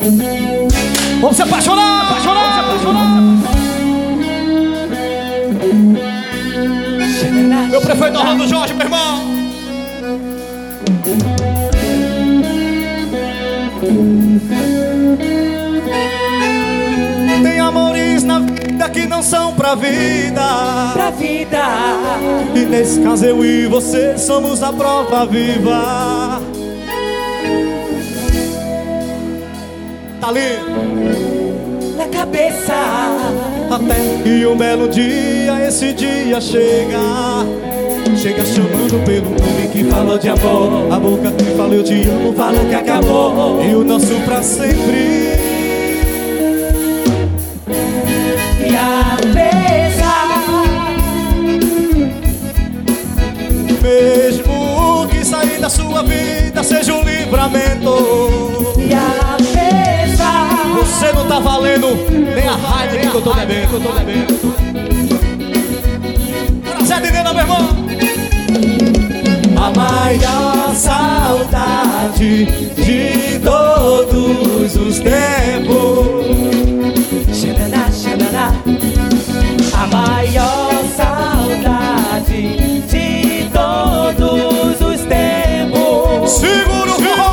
Vamos se apaixonar, apaixonar, se apaixonar. Meu prefeito Orlando Jorge, meu irmão. Tem amores na vida que não são pra vida. Pra vida. E nesse caso eu e você somos a prova viva. Tá ali Na cabeça. até que um belo dia, esse dia chega. Chega chamando pelo nome que falou de amor. A boca que fala eu te amo, falou que acabou. E o nosso pra sempre. E a mesa. Mesmo que sair da sua vida seja um livramento. E a mesa. Você não tá valendo nem a raiva que eu tô bebendo. Prazer de dentro, meu irmão. A maior saudade de todos os tempos. Xananá, xananá. A maior saudade de todos os tempos. Segura o forró.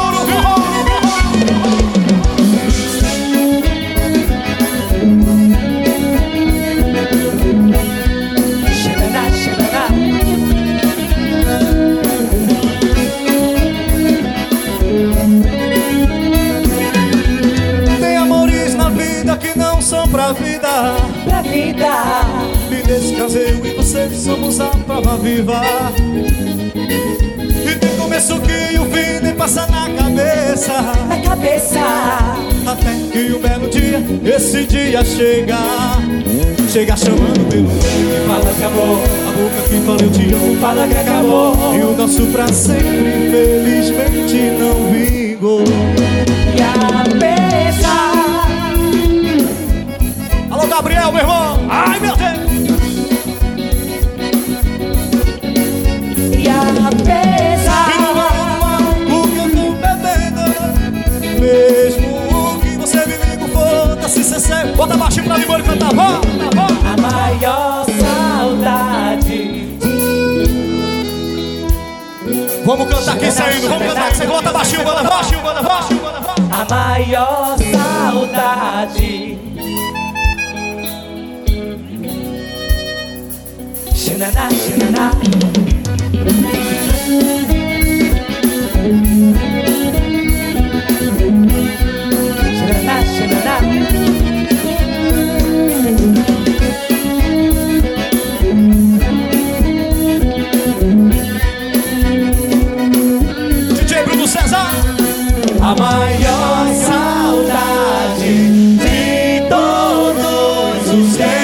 Xananá, xananá. Tem amores na vida que não são pra vida. Pra vida. E nesse caso eu e você somos a prova viva. E tem começo que o fim nem passa na cabeça. Na cabeça. Até que um belo dia, esse dia chega. Chega chamando pelo nome que fala que amor. A boca que fala eu te amo, fala que acabou. E o nosso pra sempre, infelizmente, não vingou. E a mesa. Alô, Gabriel, meu irmão. Ai, meu Deus. E a mesa. E não vai o que eu tô bebendo. Mesmo que você me liga, foda-se, cê. Bota baixinho pra Limão e cantar. Vó. A maior saudade. Vamos cantar aqui saindo, vamos cantar aqui saindo. Bota baixinho, bota baixinho. A maior saudade. Xananá, xananá. Xananá, xananá. DJ Bruno César. A maior saudade de todos os tempos.